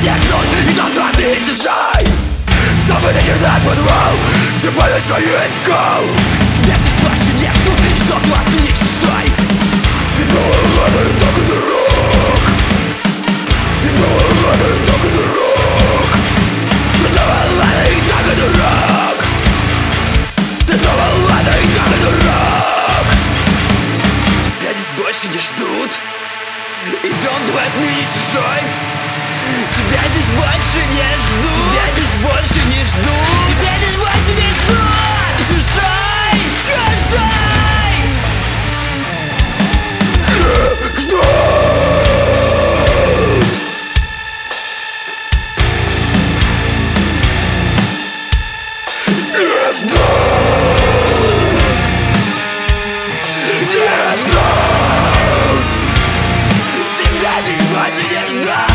не ждут, и завтра ты решай. Чтобы накидать подвал, где более свою искал. Тебя здесь больше не ждут, и завтра ты не решай. Ты голова, и так и дурак. Ты голова, и так и дурак. Ты голова, и так и дурак. Ты голова, и так и дурак. Тебя здесь больше не ждут, и дом твой отныне чужой. Тебя здесь больше не ждут. Тебя здесь больше не ждут. Тебя здесь больше не ждут. Чужой, чужой. Не ждут. Не ждут. Не ждут. Тебя здесь больше не ждут.